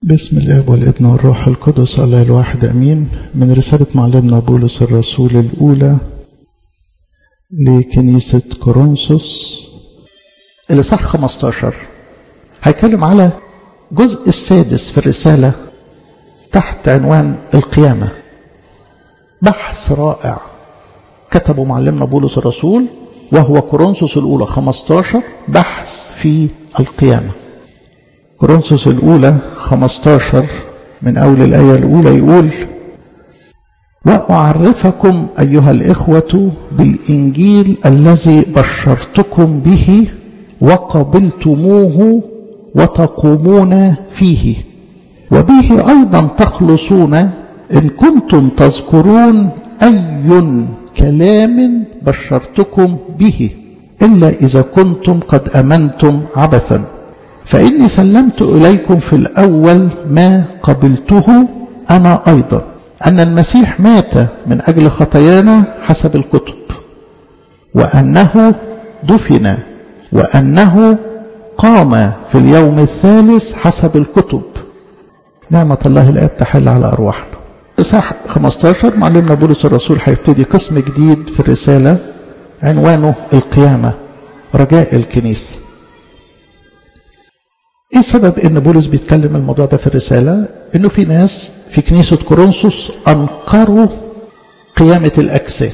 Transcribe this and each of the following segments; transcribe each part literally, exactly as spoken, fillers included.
بسم الاب والابن والروح القدس الله الواحد امين. من رسالة معلمنا بولس الرسول الاولى لكنيسة كورنثوس الاصحاح خمسة عشر هيتكلم على الجزء السادس في الرسالة تحت عنوان القيامة. بحث رائع كتبه معلمنا بولس الرسول وهو كورنثوس الاولى خمسة عشر، بحث في القيامة. كورنثوس الأولى خمسة عشر من أول الآية الأولى يقول: وأعرفكم أيها الإخوة بالإنجيل الذي بشرتكم به وقبلتموه وتقومون فيه، وبه أيضا تخلصون إن كنتم تذكرون أي كلام بشرتكم به، إلا إذا كنتم قد أمنتم عبثا. فإني سلمت إليكم في الأول ما قبلته أنا أيضا، أن المسيح مات من أجل خطايانا حسب الكتب، وأنه دفن، وأنه قام في اليوم الثالث حسب الكتب. نعمة الله الآب تحل على أرواحنا. إصحاح خمسة عشر معلمنا بولس الرسول هيبتدي قسم جديد في الرسالة عنوانه القيامة، رجاء الكنيسة. ايه سبب ان بولس بيتكلم الموضوع ده في الرسالة؟ انه في ناس في كنيسة كورنثوس انكروا قيامة الاجساد.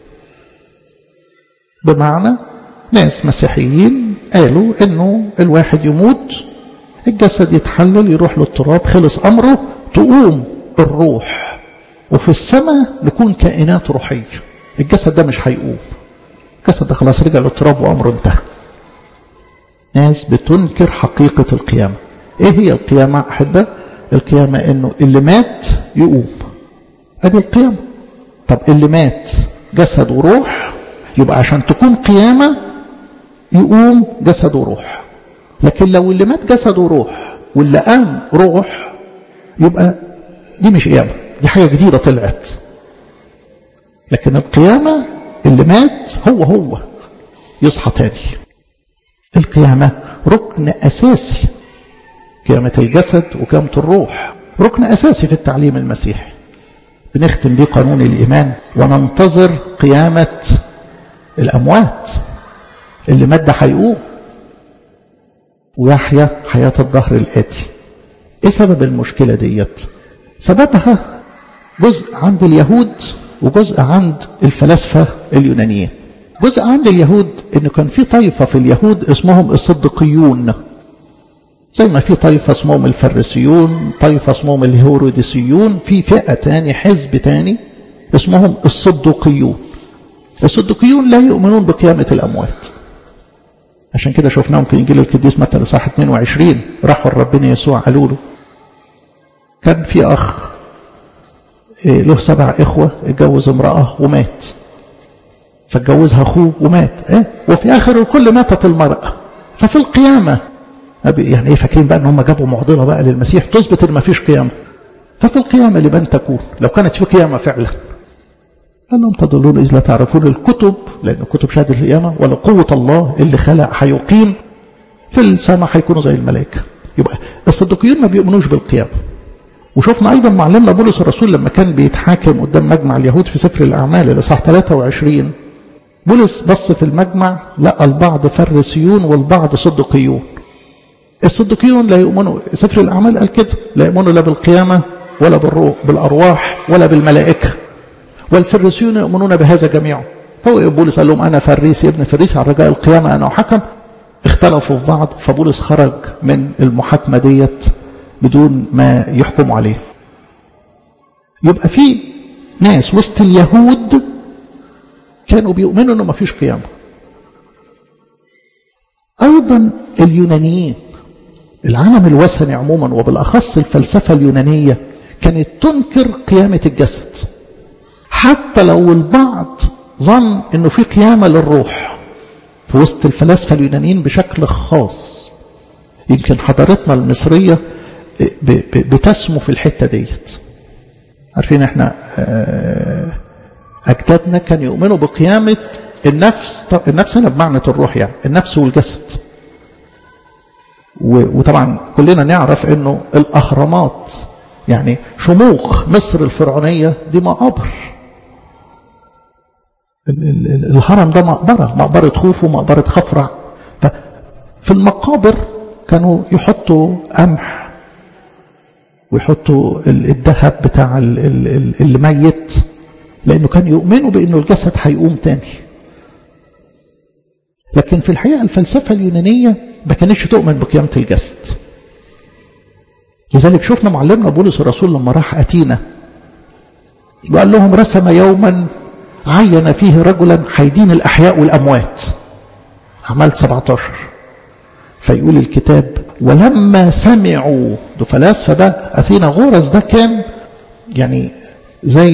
بمعنى ناس مسيحيين قالوا انه الواحد يموت، الجسد يتحلل يروح للتراب، خلص امره، تقوم الروح وفي السماء نكون كائنات روحية. الجسد ده مش هيقوم، الجسد ده خلاص رجع للتراب وامره انتهى. ناس بتنكر حقيقة القيامة. ايه هي القيامة احبة؟ القيامة انه اللي مات يقوم، ادي القيامة. طب اللي مات جسد وروح، يبقى عشان تكون قيامة يقوم جسد وروح. لكن لو اللي مات جسد وروح واللي قام روح، يبقى دي مش قيامة، دي حاجة جديدة طلعت. لكن القيامة اللي مات هو هو يصحى تاني. القيامة ركن أساسي، قيامة الجسد وقيامة الروح ركن أساسي في التعليم المسيحي. بنختم بيه قانون الإيمان وننتظر قيامة الأموات. اللي مات ده هيقوم ويحيى حياة الدهر الآتي. إيه سبب المشكلة ديت؟ سببها جزء عند اليهود وجزء عند الفلاسفة اليونانيين. جزء عند اليهود انه كان في طائفة في اليهود اسمهم الصدقيون، زي ما في طائفة اسمهم الفريسيون، طائفة اسمهم الهيروديسيون، في فئة تاني حزب تاني اسمهم الصدقيون. الصدقيون لا يؤمنون بقيامة الأموات. عشان كده شفناهم في إنجيل القديس متى الإصحاح اثنين وعشرين، راحوا الربنا يسوع قالوا له كان في أخ له سبع إخوة، اتجوز امرأة ومات، فاتجوزها أخوه ومات، إيه؟ وفي آخر الكل ماتت المرأة. ففي القيامة يعني إيه، فاكرين بقى إن هم جابوا معضلة بقى للمسيح تثبت إن ما فيش قيامة. ففي القيامة لمن تكون؟ لو كانت في قيامة فعلا. قال لهم تضلون إذ لا تعرفون الكتب، لأن الكتب شهادة القيامة، ولا قوة الله اللي خلق هيقيم في السماء هيكونوا زي الملائكة. يبقى الصدقيين ما بيؤمنوش بالقيامة. وشوفنا أيضا معلمنا بولس الرسول لما كان بيتحاكم قدام مجمع اليهود في سفر الأعمال الإصحاح ثلاثة وعشرين، بولس بص في المجمع لقى البعض فريسيون والبعض صدقيون. الصدقيون لا يؤمنوا، سفر الأعمال قال كده، لا يؤمنوا لا بالقيامة ولا بالروح بالأرواح ولا بالملائكة. والفريسيون يؤمنون بهذا جميعا. فهو بولس قال لهم أنا فريسي ابن فريسي على رجاء القيامة أنا أحكم. اختلفوا في بعض، فبولس خرج من المحاكمة ديت بدون ما يحكموا عليه. يبقى في ناس وسط اليهود كانوا بيؤمنوا انه ما فيش قيامة. ايضا اليونانيين، العالم الوثني عموما وبالاخص الفلسفة اليونانية كانت تنكر قيامة الجسد، حتى لو البعض ظن انه في قيامة للروح. في وسط الفلاسفة اليونانيين بشكل خاص، يمكن حضارتنا المصرية بتسمو في الحتة ديت. عارفين احنا أجدادنا كانوا يؤمنوا بقيامة النفس. طب النفس هنا بمعنى الروح، يعني النفس والجسد. وطبعا كلنا نعرف انه الاهرامات يعني شموخ مصر الفرعونية دي مقابر. الهرم ده مقبرة، مقبرة خوفو ومقبرة خفرع. ففي المقابر كانوا يحطوا قمح ويحطوا الذهب بتاع اللي ميت، لأنه كانوا يؤمنوا بأنه الجسد هيقوم تاني. لكن في الحقيقة الفلسفة اليونانية ما كانتش تؤمن بقيامة الجسد. لذلك شفنا معلمنا بولس الرسول لما راح أتينا وقال لهم رسم يوما عين فيه رجلا حيدين الأحياء والأموات، أعمال سبعة عشر. فيقول الكتاب ولما سمعوا، ده فلاسفة بقى، أثينا غورس ده كان يعني زي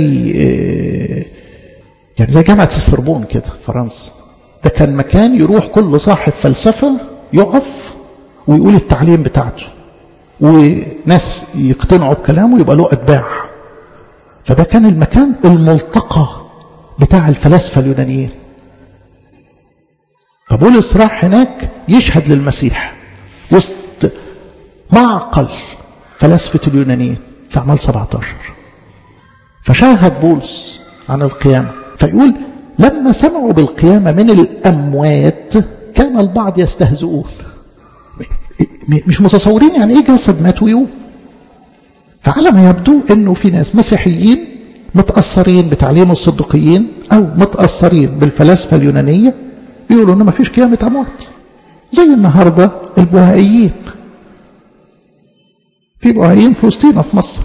يعني زي جامعة السربون كده في فرنسا. ده كان مكان يروح كل صاحب فلسفة يقف ويقول التعليم بتاعته، وناس يقتنعوا بكلامه يبقى له أتباع. فده كان المكان الملتقى بتاع الفلاسفة اليونانيين. فبولس راح هناك يشهد للمسيح وسط معقل فلاسفة اليونانيين في أعمال سبعة عشر. فشاهد بولس عن القيامة، فيقول لما سمعوا بالقيامة من الأموات كان البعض يستهزئون. مش متصورين يعني ايه جسد مات ويقوم. فعلى ما يبدو انه في ناس مسيحيين متأثرين بتعليم الصدقيين او متأثرين بالفلاسفة اليونانية بيقولوا انه ما فيش قيامة اموات. زي النهاردة البوهائيين، في بوهائيين في وسطينا في مصر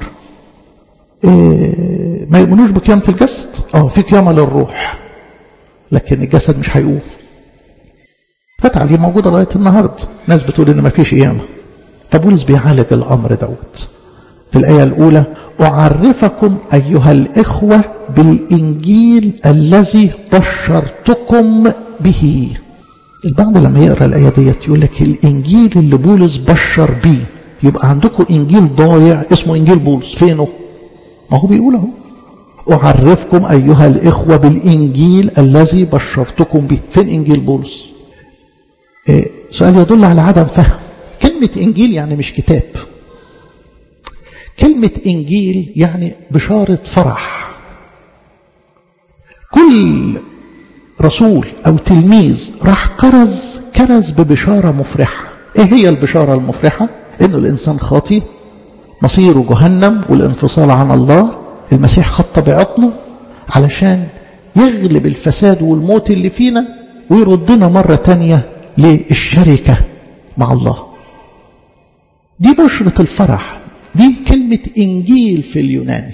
إيه ما يؤمنوش بقيامة الجسد. اه في قيامة للروح لكن الجسد مش هيقوم. فتعليم موجودة لغاية النهاردة، ناس بتقول ان ما فيش قيامة. فبولس بيعالج الامر دوت في الآية الأولى أعرفكم أيها الإخوة بالإنجيل الذي بشرتكم به. البعض لما يقرأ الآية ديت يقول لك الإنجيل اللي بولس بشر بيه، يبقى عندكم إنجيل ضايع اسمه إنجيل بولس، فينه؟ ما هو بيقول اهو أعرفكم أيها الإخوة بالإنجيل الذي بشرتكم به. فين إنجيل بولس؟ إيه سؤال يدل على عدم فهم. كلمة إنجيل يعني مش كتاب. كلمة إنجيل يعني بشارة فرح. كل رسول أو تلميذ راح كرز كرز ببشارة مفرحة. إيه هي البشارة المفرحة؟ إنه الإنسان خاطي مصيره جهنم والانفصال عن الله. المسيح خط بعطنه علشان يغلب الفساد والموت اللي فينا ويردنا مرة تانية للشركة مع الله. دي بشرة الفرح، دي كلمة إنجيل في اليوناني.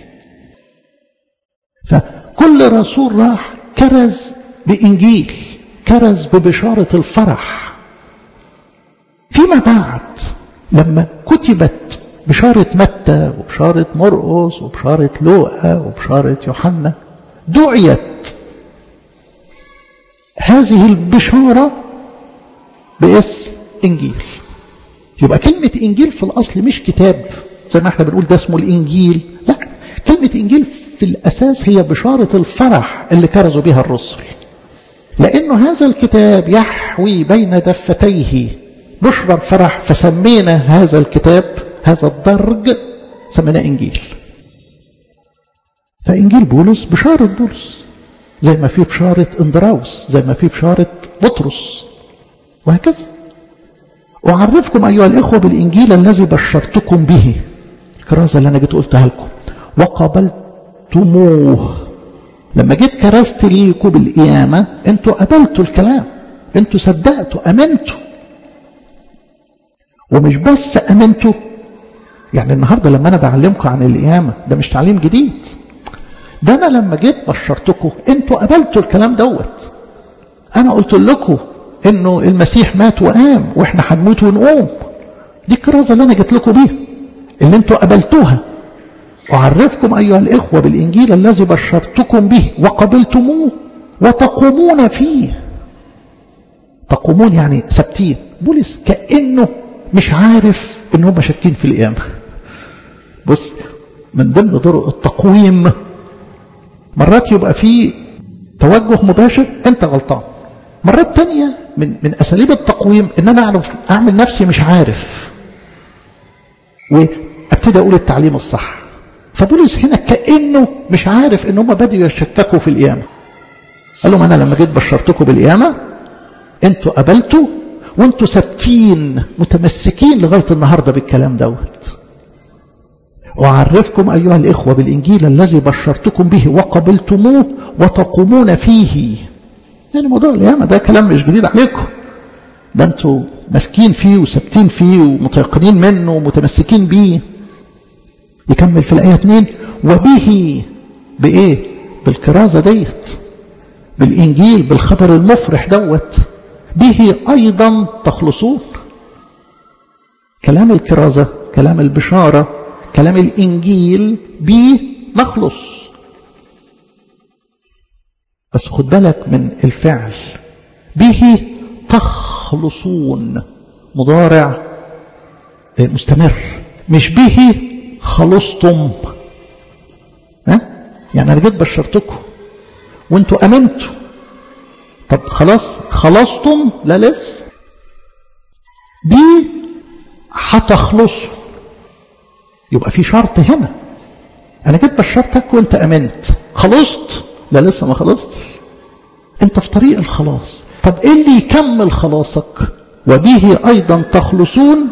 فكل رسول راح كرز بإنجيل، كرز ببشارة الفرح. فيما بعد لما كتبت بشارة متى وبشارة مرقس وبشارة لوقا وبشارة يوحنا دعيت هذه البشارة باسم إنجيل. يبقى كلمة إنجيل في الأصل مش كتاب زي ما احنا بنقول ده اسمه الإنجيل، لا، كلمة إنجيل في الأساس هي بشارة الفرح اللي كرزوا بها الرسل، لأنه هذا الكتاب يحوي بين دفتيه بشرى الفرح. فسمينا هذا الكتاب، هذا الدرج سميناه إنجيل. فإنجيل بولس بشارة بولس زي ما في بشارة اندراوس، زي ما في بشارة بطرس، وهكذا. أعرفكم أيها الإخوة بالإنجيل الذي بشرتكم به، الكرازة اللي أنا جيت قلتها لكم، وقبلتموه. لما جيت كرزت ليكم بالقيامة انتوا قبلتوا الكلام، انتوا صدقتوا، أمنتوا. ومش بس أمنتوا، يعني النهاردة لما أنا بعلمكم عن القيامة ده مش تعليم جديد، ده أنا لما جيت بشرتكم انتوا قبلتوا الكلام دوت. أنا قلت لكم إنه المسيح مات وقام وإحنا هنموت ونقوم. دي الكرازة اللي أنا جيت لكم بيها اللي انتوا قبلتوها. أعرفكم أيها الإخوة بالإنجيل الذي بشرتكم به وقبلتموه وتقومون فيه. تقومون يعني ثابتين. بولس كأنه مش عارف إنهم شاكين في القيامة. بص، من ضمن طرق التقويم مرات يبقى فيه توجه مباشر أنت غلطان، مرات تانية من من اساليب التقويم ان انا اعرف اعمل نفسي مش عارف وابتدي اقول التعليم الصح. فبولس هنا كانه مش عارف ان هم بدأوا يشككوا في القيامه. قال لهم انا لما جيت بشرتكم بالقيامه انتوا قبلتوا وانتوا ثابتين متمسكين لغايه النهارده بالكلام دوت. وأعرفكم أيها الإخوة بالإنجيل الذي بشرتكم به وقبلتموه وتقومون فيه. يعني موضوع القيامة ده كلام مش جديد عليكم، ده أنتوا ماسكين فيه وثابتين فيه ومتيقنين منه ومتمسكين بيه. يكمل في الآية اتنين وبه بإيه؟ بالكرازة ديت، بالإنجيل، بالخبر المفرح دوت، به أيضا تخلصون. كلام الكرازة، كلام البشارة، كلام الإنجيل به نخلص. بس خد بالك من الفعل، به تخلصون، مضارع مستمر، مش به خلصتم. ها؟ يعني أنا جيت بشرتكم وانتوا أمنتوا، طب خلاص خلصتم؟ لا لسه. به هتخلصوا، يبقى في شرط هنا. أنا جيت بشرتك وانت أمنت، خلصت؟ لا لسه ما خلصتش، انت في طريق الخلاص. طب ايه اللي يكمل خلاصك؟ وبه أيضا تخلصون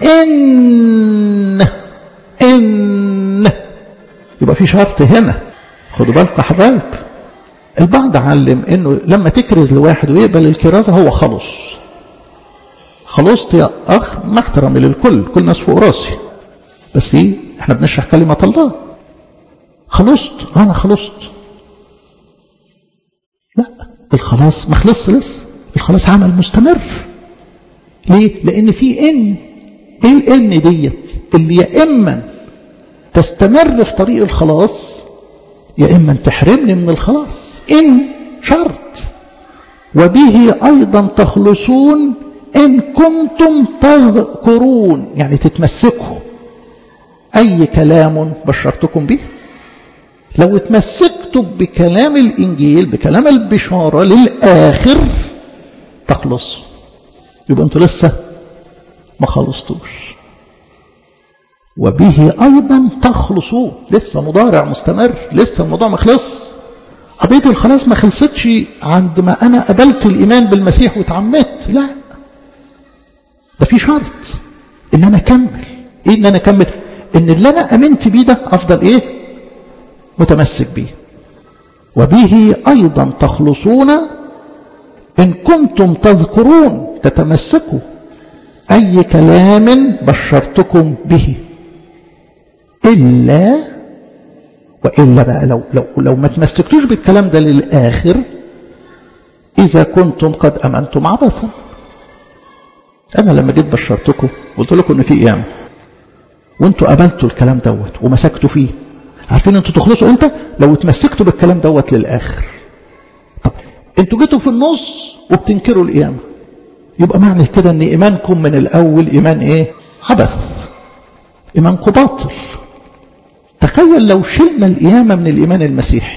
إن إن يبقى في شرط هنا. خدوا بالكم يا حبايب، البعض علم انه لما تكرز لواحد ويقبل الكرازة هو خلص. خلصت يا أخ، ما احترامي للكل، كل ناس فوق راسي، بس ايه، احنا بنشرح كلمة الله. خلصت، انا خلصت. لا، الخلاص ما خلصش لسه، الخلاص عمل مستمر. ليه؟ لان في ان ايه الان ديت اللي يا اما تستمر في طريق الخلاص يا اما تحرمني من الخلاص. ان شرط. وبه ايضا تخلصون ان كنتم تذكرون، يعني تتمسكوا أي كلام بشرتكم به. لو اتمسكتوا بكلام الإنجيل، بكلام البشارة للآخر، تخلص. يبقى أنتوا لسه ما خلصتوش. وبه أيضا تخلصون، لسه مضارع مستمر، لسه الموضوع ما خلص. قضية الخلاص ما خلصتش عند ما أنا قبلت الإيمان بالمسيح وتعمدت، لا، ده في شرط إن أنا أكمل. إيه إن أنا أكمل؟ إن اللي أنا أمنت بيه ده أفضل إيه؟ متمسك بيه. وبه أيضا تخلصون إن كنتم تذكرون، تتمسكوا أي كلام بشرتكم به، إلا وإلا بقى لو, لو, لو ما تمسكتوش بالكلام ده للآخر، إذا كنتم قد أمنتم عبثا. أنا لما جيت بشرتكم قلت لكم إن في قيامة، وانتوا قبلتوا الكلام دوت ومسكتوا فيه، عارفين انتوا تخلصوا امتى؟ لو اتمسكتوا بالكلام دوت للاخر. طب انتوا جيتوا في النص وبتنكروا القيامه، يبقى معنى كده ان ايمانكم من الاول ايمان ايه؟ عبث، ايمانكم باطل. تخيل لو شلنا القيامه من الايمان المسيحي،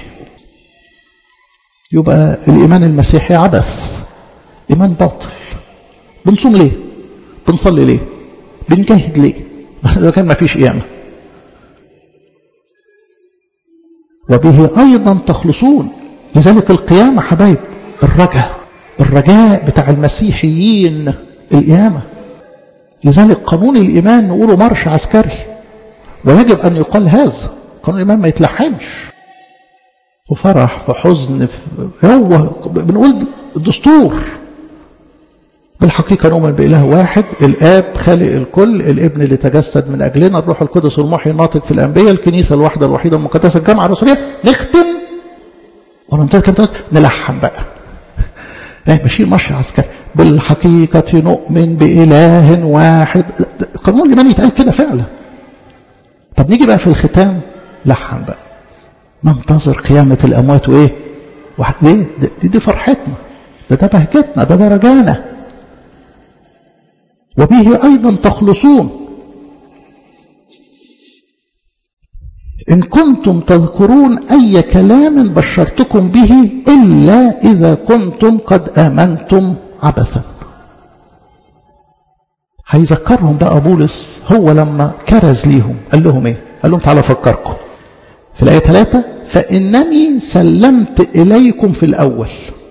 يبقى الايمان المسيحي عبث، ايمان باطل. بنصوم ليه؟ بنصلي ليه؟ بنجاهد ليه؟ إذا كان ما فيش قيامة. وبه أيضا تخلصون. لذلك القيامة حبايب الرجاء، الرجاء بتاع المسيحيين القيامة. لذلك قانون الإيمان نقوله مرش عسكري، ويجب أن يقال هذا قانون الإيمان ما يتلحنش. في فرح، في حزن، في هو بنقول الدستور. بالحقيقة نؤمن بإله واحد، الآب خالق الكل، الابن اللي تجسد من أجلنا، الروح القدس المحيي الناطق في الأنبياء، الكنيسة الواحدة الوحيدة المقدسة، الجامعة الرسولية. نختم ونمتلك نلحن بقى. ماشي ماشي عسكري. بالحقيقة نؤمن بإله واحد. قانون الإيمان يتقال كده فعلا. طب نيجي بقى في الختام لحن بقى. ننتظر قيامة الأموات وإيه؟ واحد ليه؟ دي, دي فرحتنا، ده ده بهجتنا، ده ده رجانا. وبه أيضا تخلصون إن كنتم تذكرون أي كلام بشرتكم به، إلا إذا كنتم قد آمنتم عبثا. هيذكرهم بقى بولس هو لما كرز ليهم قال لهم ايه؟ قال لهم تعالوا افكركم في الآية ثلاثة فإنني سلمت إليكم في الأول.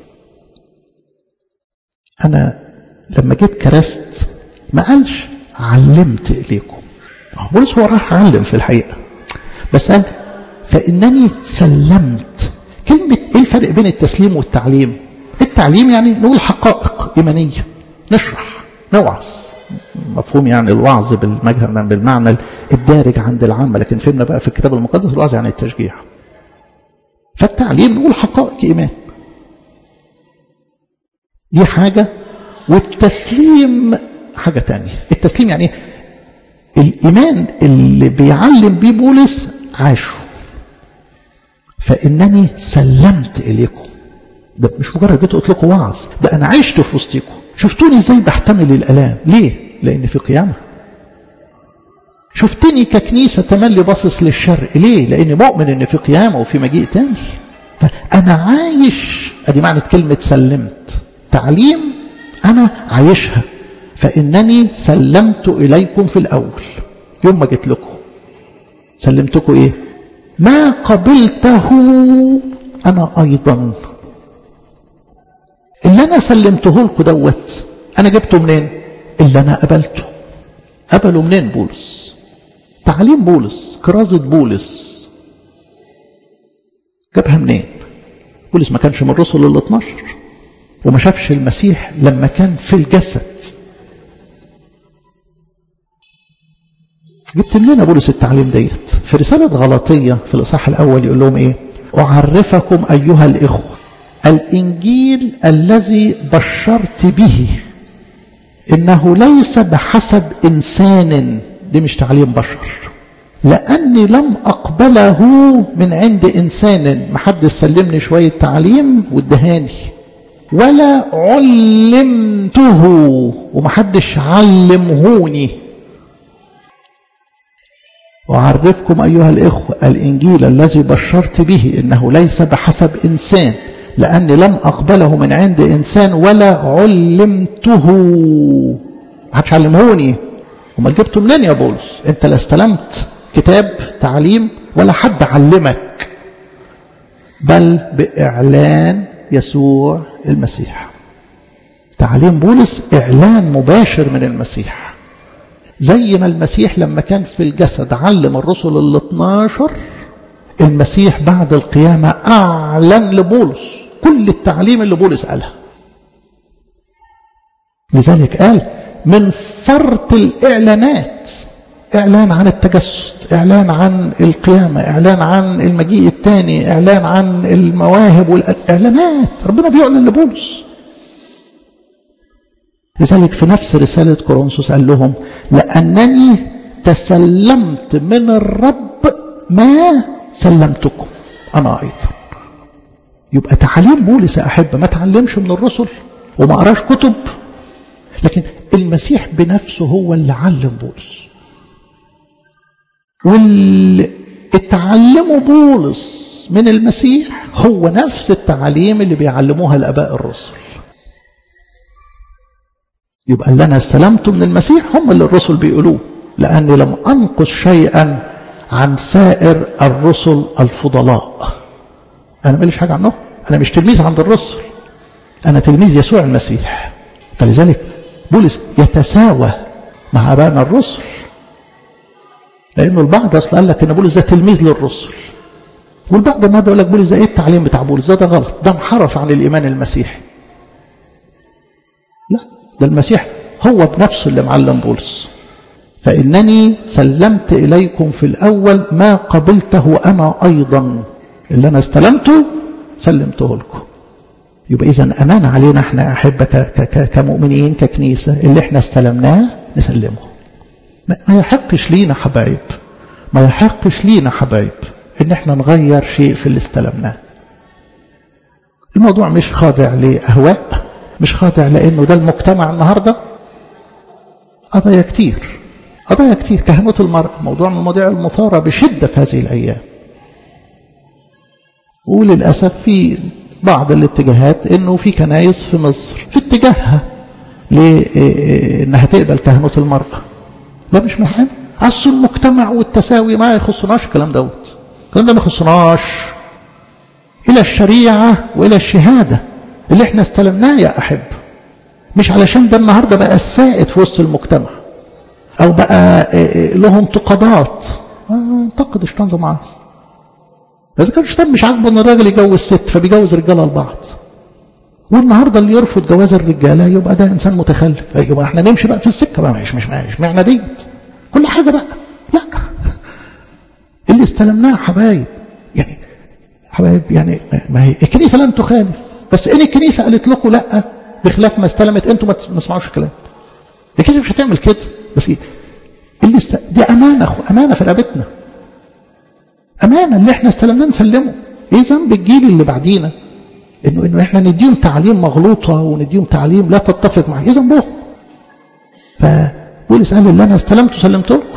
أنا لما جيت كرست ما قالش علمت إليكم. بولس هو راح علم في الحقيقة، بس قال فإنني سلمت. كلمة إيه الفرق بين التسليم والتعليم؟ التعليم يعني نقول حقائق إيمانية، نشرح، نوعظ، مفهوم يعني الوعظ بالمجهر بالمعنى الدارج عند العامة، لكن فهمنا بقى في الكتاب المقدس الوعظ يعني التشجيع. فالتعليم نقول حقائق إيمان، دي حاجة، والتسليم حاجة تانية. التسليم يعني الإيمان اللي بيعلم بيه بولس عاشه. فإنني سلمت إليكم، ده مش مجرد جيت قلت لكم وعظ، ده أنا عشت في وسطكم، شفتوني ازاي بحتمل الآلام. ليه؟ لأن في قيامة. شفتني ككنيسة تملي باصص للشرق. ليه؟ لأن مؤمن إن في قيامة وفي مجيء تاني. فأنا عايش، أدي معنى كلمة سلمت. تعليم أنا عايشها. فإنني سلمت إليكم في الأول. يوم ما جيت لكم سلمتكم إيه؟ ما قبلته أنا أيضا. اللي أنا سلمته لكم دوت أنا جبته منين؟ اللي أنا قبلته. قبله منين بولس؟ تعليم بولس، كرازة بولس، جابها منين؟ بولس ما كانش من الرسل ال اثناشر وما شافش المسيح لما كان في الجسد. جبت منين بولس التعليم ديت؟ في رسالة غلاطية في الإصحاح الأول يقول لهم إيه؟ أعرفكم أيها الإخوة الإنجيل الذي بشرت به إنه ليس بحسب إنسان، دي مش تعليم بشر، لأني لم أقبله من عند إنسان. محدش سلمني شوية تعليم وادهاني، ولا علمته، ومحدش علمهوني. وأعرفكم أيها الإخوة الإنجيل الذي بشرت به إنه ليس بحسب إنسان، لأني لم أقبله من عند إنسان ولا علمته. محدش علمهوني. وما جبته منين يا بولس؟ أنت لا استلمت كتاب تعليم ولا حد علمك، بل بإعلان يسوع المسيح. تعليم بولس إعلان مباشر من المسيح. زي ما المسيح لما كان في الجسد علم الرسل ال اثناشر، المسيح بعد القيامة أعلن لبولس كل التعليم اللي بولس قالها. لذلك قال من فرط الإعلانات، إعلان عن التجسد، إعلان عن القيامة، إعلان عن المجيء الثاني، إعلان عن المواهب والإعلانات، ربنا بيعلن لبولس. لذلك في نفس رسالة كورنثوس قال لهم لأنني تسلمت من الرب ما سلمتكم أنا أيضا. يبقى تعليم بولس يا أحبة ما تعلمش من الرسل وما قراش كتب، لكن المسيح بنفسه هو اللي علم بولس. واللي اتعلمه بولس من المسيح هو نفس التعليم اللي بيعلموها الآباء الرسل. يبقى اللي أنا استلمته من المسيح هم اللي الرسل بيقولوه، لأني لم أنقص شيئا عن سائر الرسل الفضلاء. أنا ماليش حاجة عنه، أنا مش تلميذ عند الرسل، أنا تلميذ يسوع المسيح. فلذلك بولس يتساوى مع أبائنا الرسل، لأنه البعض أصلا قال لك إن بولس ده تلميذ للرسل، والبعض ما بيقول لك بولس ده إيه التعليم بتاع بولس ده؟ ده غلط، ده انحرف عن الإيمان المسيحي. لا، ده المسيح هو بنفسه اللي معلم بولس. فإنني سلمت إليكم في الأول ما قبلته أنا أيضا، اللي أنا استلمته سلمته لكم. يبقى إذن أمان علينا احنا أحبة كمؤمنين ككنيسة اللي احنا استلمناه نسلمه. ما يحقش لينا حبايب، ما يحقش لينا حبايب ان احنا نغير شيء في اللي استلمناه. الموضوع مش خاضع لأهواء، مش خاضع لأنه ده المجتمع النهاردة. قضايا كتير، قضايا كتير. كهنوت المرأة موضوع من المواضيع المثارة بشدة في هذه الأيام، وللأسف في بعض الاتجاهات انه في كنايس في مصر في اتجاهها لانها تقبل كهنوت المرأة. لا مش من حين اصل المجتمع والتساوي ما يخصناش الكلام دوت، الكلام ده ما يخصناش. الى الشريعة والى الشهادة اللي احنا استلمناه يا احب، مش علشان ده النهاردة بقى السائد في وسط المجتمع او بقى له انتقادات. انتقد اشتان زي ما عايز. اذا كان اشتان مش عاجبه ان الراجل يجوز ست فبيجوز رجاله لبعض، والنهارده اللي يرفض جواز الرجاله يبقى ده انسان متخلف، يبقى احنا نمشي بقى في السكه بقى، مش مش مش معنى ديت كل حاجه بقى. لا، اللي استلمناه حبايب يعني حبايب يعني ما هي الكنيسه لن تخالف، بس ان الكنيسه قالت لكم لا بخلاف ما استلمت انتم ما تسمعوش الكلام. الكنيسه مش هتعمل كده، بس اللي است... دي امانه اخو امانه في رقبتنا، امانه اللي احنا استلمناه نسلمه. ايه ذنب الجيل اللي بعدينا انه انه احنا نديهم تعليم مغلوطه ونديهم تعليم لا تتفق معه؟ ايه ذنبهم؟ فبولس قال اللي انا استلمته سلمته لكم.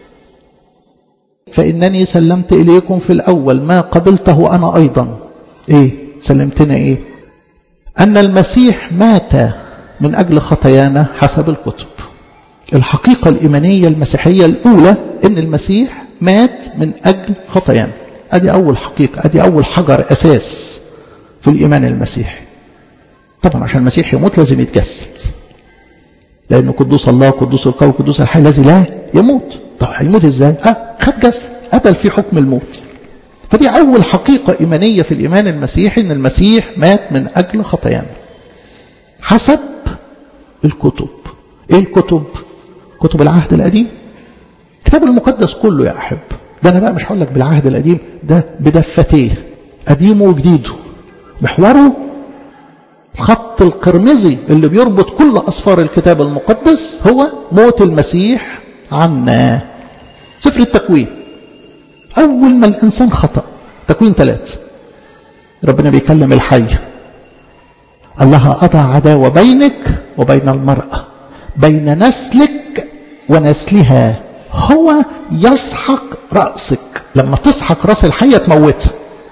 فانني سلمت اليكم في الاول ما قبلته انا ايضا. ايه سلمتنا؟ ايه؟ ان المسيح مات من اجل خطايانا حسب الكتب. الحقيقه الايمانيه المسيحيه الاولى ان المسيح مات من اجل خطايانا. ادي اول حقيقه، ادي اول حجر اساس في الايمان المسيحي. طبعا عشان المسيح يموت لازم يتجسد، لانه قدوس الله قدوس القوي قدوس الحي الذي لا يموت. طب هيموت ازاي؟ اه خد جسد، قبل في حكم الموت. فدي اول حقيقه ايمانيه في الايمان المسيحي، ان المسيح مات من اجل خطايانا حسب الكتب. ايه الكتب؟ كتب العهد القديم، الكتاب المقدس كله يا احب. ده انا بقى مش هقول لك بالعهد القديم، ده بدفتيه قديمه وجديده. محوره الخط القرمزي اللي بيربط كل أسفار الكتاب المقدس هو موت المسيح عنا. سفر التكوين، أول ما الإنسان خطأ، تكوين ثلاثة، ربنا بيكلم الحي، قال لها أضع عداوة بينك وبين المرأة بين نسلك ونسلها، هو يسحق رأسك. لما تسحق رأس الحية تموتها.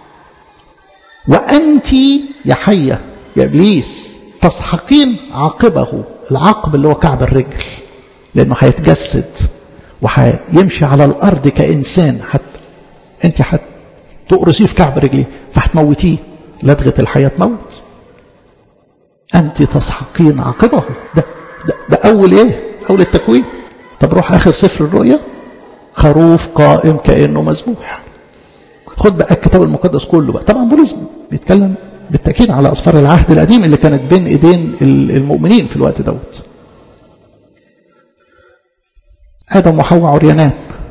وأنت يا حية يا إبليس تسحقين عقبه. العقب اللي هو كعب الرجل، لأنه هيتجسد وهيمشي على الأرض كإنسان. حتى أنت هتقرصيه في كعب رجليه فهتموتيه. لدغة الحياة تموت. أنت تسحقين عقبه. ده, ده, ده أول إيه؟ أول التكوين. طب روح آخر سفر الرؤيا، خروف قائم كأنه مذبوح. خد بقى الكتاب المقدس كله بقى. طبعا بولس بيتكلم بالتأكيد على أسفار العهد القديم اللي كانت بين إيدين المؤمنين في الوقت دوت. آدم وحواء عريانان،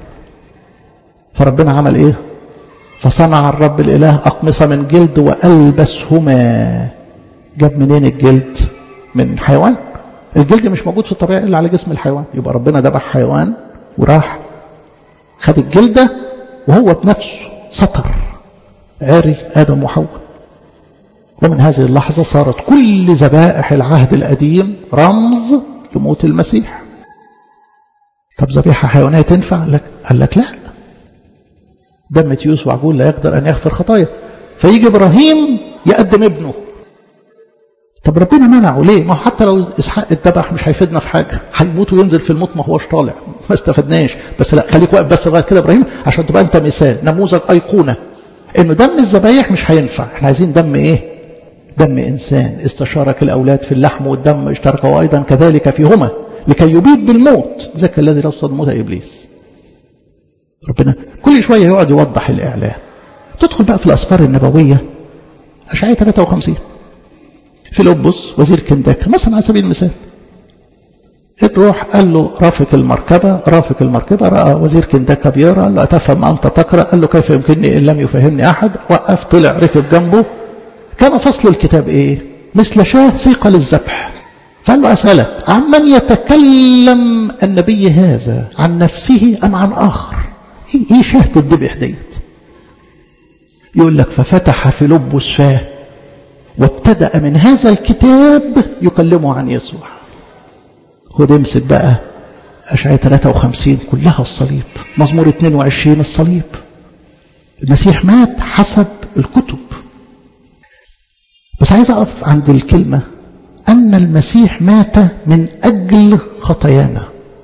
فربنا عمل إيه؟ فصنع الرب الإله أقمصة من جلد وألبسهما. جاب منين الجلد؟ من حيوان. الجلد مش موجود في الطبيعة إلا على جسم الحيوان، يبقى ربنا ذبح حيوان وراح خد الجلدة وهو بنفسه سطر عري آدم وحواء. ومن هذه اللحظة صارت كل ذبائح العهد القديم رمز لموت المسيح. طب ذبيحة حيوانية تنفع؟ لك قال لك لا، دم تيوس وعجول لا يقدر أن يغفر خطايا. فيجي إبراهيم يقدم ابنه. طب ربنا منعه ليه؟ ما حتى لو إسحاق اتذبح مش هيفيدنا في حاجة، هيموت وينزل في الموت ما هوش طالع، ما استفدناش. بس لا، خليك واقف بس لغاية كده إبراهيم عشان تبقى أنت مثال نموذج أيقونة إنه دم الذبايح مش هينفع. إحنا عايزين دم إيه؟ دم إنسان. استشارك الأولاد في اللحم والدم اشتركوا أيضا كذلك فيهما لكي يبيد بالموت ذاك الذي لا يصطاد موت إبليس. ربنا كل شوية يقعد يوضح الإعلان. تدخل بقى في الأسفار النبوية، أشعياء ثلاثة وخمسين، فيلبس وزير كنداك مثلا على سبيل المثال، الروح قال له رافق المركبة، رافق المركبة رأى وزير كنداك بيقرأ، قال له أتفهم أنت تقرأ؟ قال له كيف يمكنني إن لم يفهمني أحد. وقف طلع ركب جنبه. كان فصل الكتاب إيه؟ مثل شاه سيق للذبح. فقال له أسألك عمن يتكلم النبي هذا، عن نفسه أم عن آخر؟ إيه شاه الذبح ديت؟ يقول لك ففتح فيلبس فاه وابتدأ من هذا الكتاب يكلمه عن يسوع. خد امسك بقى أشعياء ثلاثة وخمسين كلها الصليب، مزمور اثنين وعشرين الصليب. المسيح مات حسب الكتب. بس عايز أقف عند الكلمة أن المسيح مات من أجل خطايانا.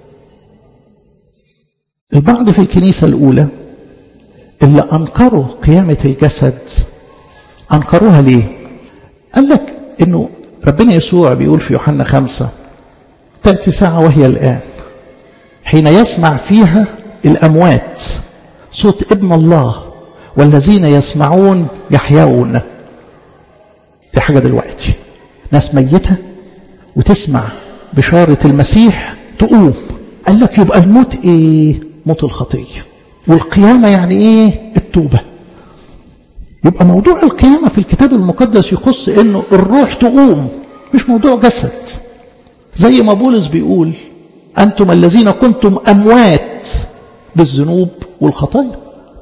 البعض في الكنيسة الأولى اللي أنكروا قيامة الجسد أنكروها ليه؟ قال لك إنه ربنا يسوع بيقول في يوحنا خمسة تأتي ساعة وهي الآن حين يسمع فيها الأموات صوت ابن الله والذين يسمعون يحيون. دي حاجة دلوقتي ناس ميتة وتسمع بشارة المسيح تقوم. قال لك يبقى الموت ايه؟ موت الخطية. والقيامة يعني ايه؟ التوبة. يبقى موضوع القيامة في الكتاب المقدس يخص انه الروح تقوم، مش موضوع جسد. زي ما بولس بيقول أنتم الذين كنتم أموات بالذنوب والخطايا.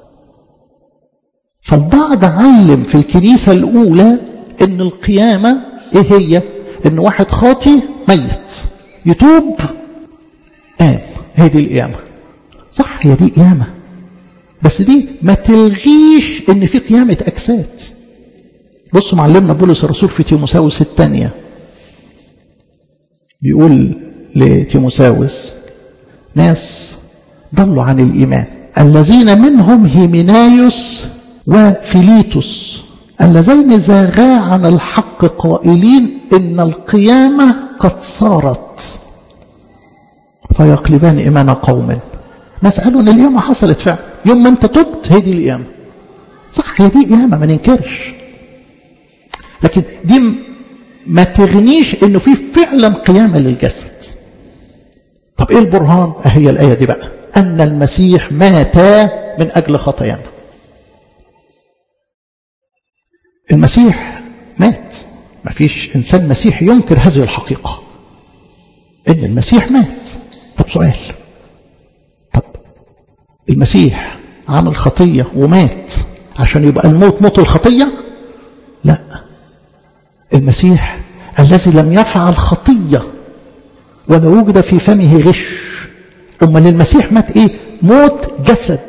فالبعض علم في الكنيسة الأولى إن القيامة إيه هي؟ إن واحد خاطي ميت يتوب قام. هي دي القيامة. صح، هي دي قيامة، بس دي ما تلغيش إن في قيامة أجساد. بصوا معلمنا بولس الرسول في تيموثاوس الثانية بيقول لتيموثاوس ناس ضلوا عن الإيمان الذين منهم هيمنايوس وفيليتوس اللذين زاغا عن الحق قائلين إن القيامة قد صارت فيقلبان إيمان قوم. ناس قالوا إن القيامة حصلت فعلا يوم ما أنت تبت. هي دي القيامة. صح، هي دي قيامة ما ننكرش، لكن دي ما تغنيش إنه في فعلا قيامة للجسد. طب إيه البرهان؟ هي الآية دي بقى، أن المسيح مات من أجل خطايانا. المسيح مات. ما فيش إنسان مسيحي ينكر هذه الحقيقة إن المسيح مات. طب سؤال، طب المسيح عمل خطية ومات عشان يبقى الموت موت الخطية؟ لا، المسيح الذي لم يفعل خطية ولا وجد في فمه غش. أمال المسيح مات إيه؟ موت جسد.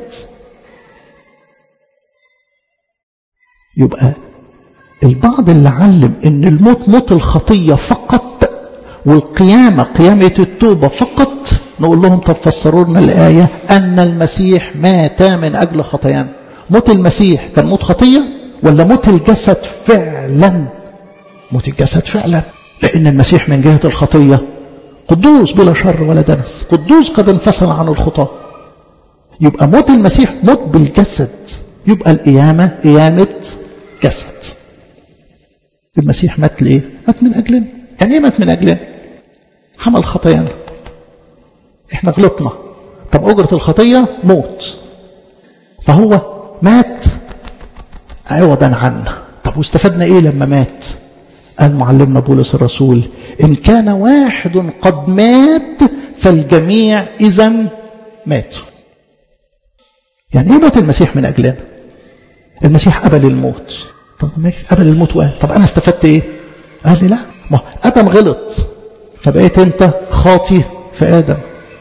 يبقى البعض اللي علم إن الموت موت الخطية فقط والقيامة قيامة التوبة فقط، نقول لهم طب فسروا لنا الآية أن المسيح مات من أجل خطايانا. موت المسيح كان موت خطية ولا موت الجسد فعلا؟ موت الجسد فعلا، لأن المسيح من جهة الخطية قدوس بلا شر ولا دنس، قدوس قد انفصل عن الخطاة. يبقى موت المسيح موت بالجسد، يبقى القيامة قيامة جسد. المسيح مات ليه؟ مات من أجلنا. يعني ايه مات من أجلنا؟ حمل خطايانا. احنا غلطنا، طب أجرة الخطية موت، فهو مات عوضا عنا. طب واستفدنا ايه لما مات؟ قال معلمنا بولس الرسول إن كان واحد قد مات فالجميع إذن ماتوا. يعني ايه موت المسيح من أجلنا؟ المسيح قبل الموت. طب ماشي، قبل الموت وقال طب أنا استفدت ايه؟ قال لي لا، ما آدم غلط فبقيت أنت خاطي في آدم.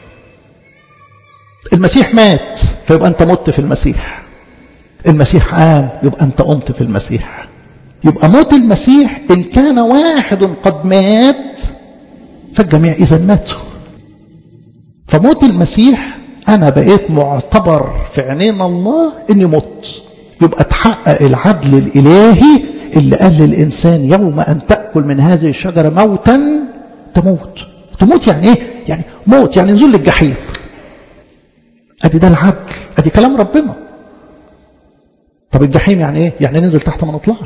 المسيح مات فيبقى أنت مت في المسيح. المسيح قام يبقى أنت قمت في المسيح. يبقى موت المسيح إن كان واحد قد مات فالجميع إذا ماتوا. فموت المسيح أنا بقيت معتبر في عينين الله إني مت. يبقى تحقق العدل الإلهي اللي قال للإنسان يوم أن تأكل من هذه الشجرة موتا تموت. تموت يعني إيه؟ يعني موت يعني نزول للجحيم. أدي ده العدل، أدي كلام ربنا. طب الجحيم يعني إيه؟ يعني ننزل تحت ما نطلعش.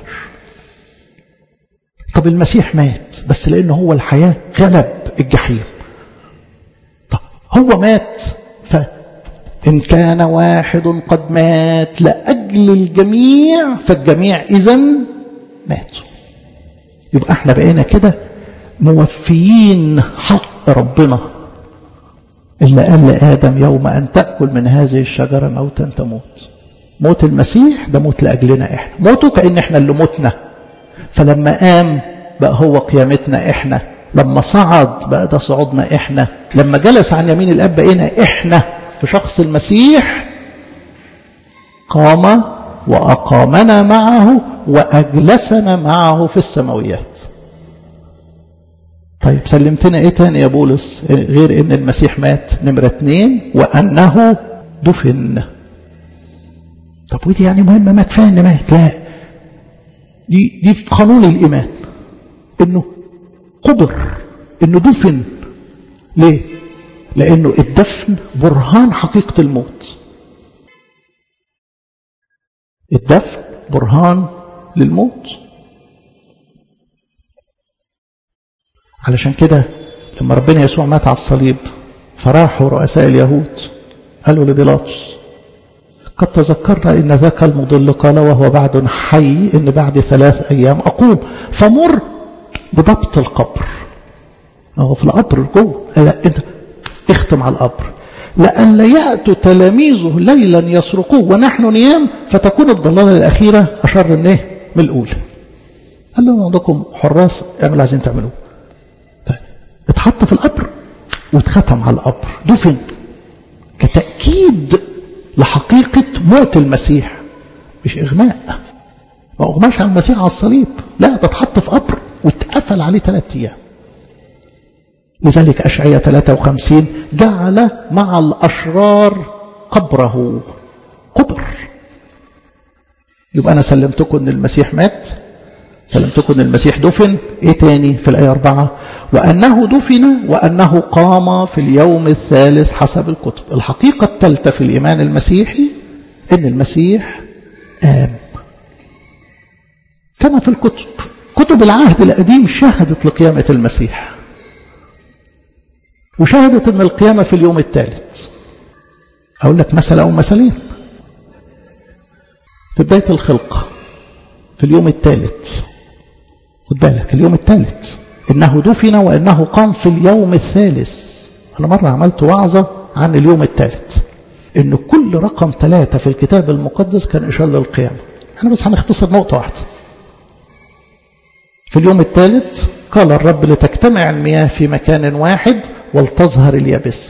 طب المسيح مات بس لأنه هو الحياة غلب الجحيم. طب هو مات فإن كان واحد قد مات لأجل الجميع فالجميع إذن ماتوا. يبقى احنا بقينا كده موفيين حق ربنا اللي قال لآدم يوم أن تأكل من هذه الشجرة موتا تموت. موت المسيح ده موت لأجلنا احنا، موته كأن احنا اللي متنا. فلما قام بقى هو قيامتنا احنا، لما صعد بقى ده صعودنا احنا، لما جلس عن يمين الاب بقينا احنا في شخص المسيح قام وأقامنا معه وأجلسنا معه في السماويات. طيب سلمتنا ايه تاني يا بولس غير ان المسيح مات؟ نمرة اتنين وأنه دفن. طب ودي يعني مهمة؟ ما كفاية ان مات؟ لا، دي دي في قانون الإيمان انه قبر، انه دفن. ليه؟ لانه الدفن برهان حقيقة الموت. الدفن برهان للموت. علشان كده لما ربنا يسوع مات على الصليب فراحوا رؤساء اليهود قالوا لبيلاطس قد تذكرنا ان ذاك المضل قال وهو بعد حي ان بعد ثلاث ايام اقوم، فمر بضبط القبر. هو في القبر جوه، لا انت اختم على القبر، لئلا يأتوا تلاميذه ليلا يسرقوه ونحن نيام فتكون الضلالة الأخيرة أشر من من الأولى. قال لهم عندكم حراس اعملوا عايزين تعملوه. اتحط في القبر واتختم على القبر، دفن كتأكيد لحقيقة موت المسيح، مش إغماء. ما أغماش على المسيح على الصليب، لا ده اتحط في قبر واتقفل عليه ثلاثة أيام. لذلك أشعياء ثلاثة وخمسين جعل مع الأشرار قبره، قبر. يبقى أنا سلمتكم أن المسيح مات، سلمتكم أن المسيح دفن. إيه تاني في الآية أربعة؟ وأنه دفن وأنه قام في اليوم الثالث حسب الكتب. الحقيقة الثالثة في الإيمان المسيحي أن المسيح قام كما في الكتب. كتب العهد القديم شهدت لقيامة المسيح، وشهدت أن القيامة في اليوم الثالث. أقول لك مثل أو مثلين. في بداية الخلقة في اليوم الثالث، خد بالك اليوم الثالث، إنه دفن وإنه قام في اليوم الثالث. أنا مرة عملت وعظة عن اليوم الثالث، إن كل رقم ثلاثة في الكتاب المقدس كان إشارة للقيامة. احنا بس هنختصر نقطة واحدة. في اليوم الثالث قال الرب لتجتمع المياه في مكان واحد ولتظهر اليابس.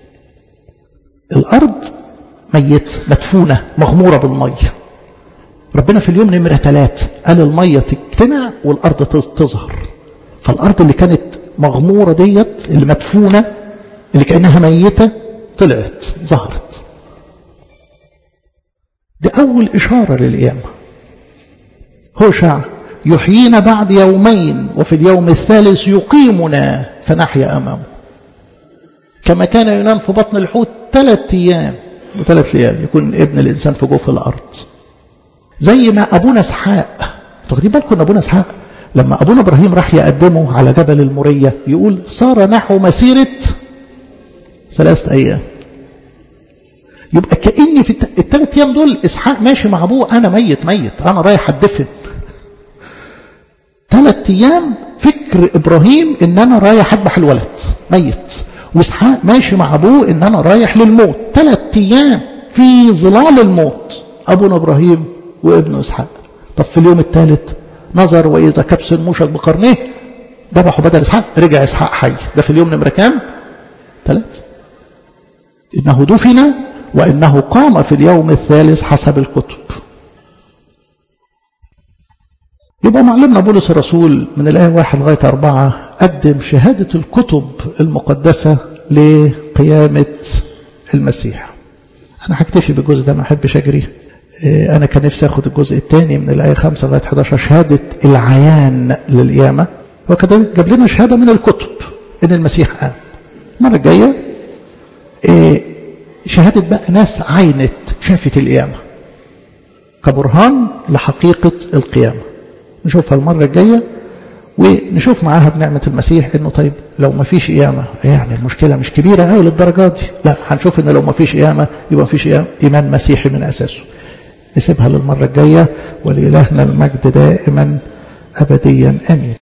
الأرض ميت مدفونة مغمورة بالمية. ربنا في اليوم نمرة ثلاثة قال المية تجتمع والأرض تظهر. فالأرض اللي كانت مغمورة ديت، اللي مدفونة، اللي كأنها ميتة، طلعت ظهرت. دي أول إشارة للقيامة. هوشع يحيينا بعد يومين وفي اليوم الثالث يقيمنا فنحيا أمامه. كما كان ينام في بطن الحوت ثلاث أيام وثلاث ليال يكون ابن الإنسان في جوف الأرض. زي ما أبونا إسحاق، تاخدين بالكم أن أبونا إسحاق لما أبونا إبراهيم راح يقدمه على جبل المورية يقول صار نحو مسيرة ثلاثة أيام. يبقى كأني في الثلاث أيام دول إسحاق ماشي مع أبوه، أنا ميت ميت أنا رايح أدفن. ثلاث أيام فكر إبراهيم إن أنا رايح أذبح الولد ميت، وإسحاق ماشي مع أبوه إن أنا رايح للموت. ثلاث أيام في ظلال الموت أبونا إبراهيم وابنه إسحاق. طب في اليوم الثالث نظر وإذا كبس موشك بقرنيه ذبحوا بدل إسحاق، رجع إسحاق حي. ده في اليوم نمرة كام؟ ثلاث. إنه دفن وإنه قام في اليوم الثالث حسب الكتب. يبقى معلمنا بولس الرسول من الآية واحد لغاية أربعة قدم شهادة الكتب المقدسة لقيامة المسيح. أنا هكتفي بالجزء ده، ما أحبش أجري. أنا كان نفسي أخذ الجزء الثاني من الآية خمسة لغاية أحد عشر، شهادة العيان للقيامة. وكذلك جاب لنا شهادة من الكتب إن المسيح قام. المرة الجاية شهادة بقى ناس عينت شافت القيامة كبرهان لحقيقة القيامة. نشوفها المرة الجاية ونشوف معاها بنعمة المسيح إنه طيب لو ما فيش قيامة يعني المشكلة مش كبيرة قوي للدرجة دي. لا، هنشوف إن لو ما فيش قيامة يبقى فيش إيمان مسيحي من أساسه. نسيبها للمرة الجاية، ولإلهنا المجد دائما أبديا آمين.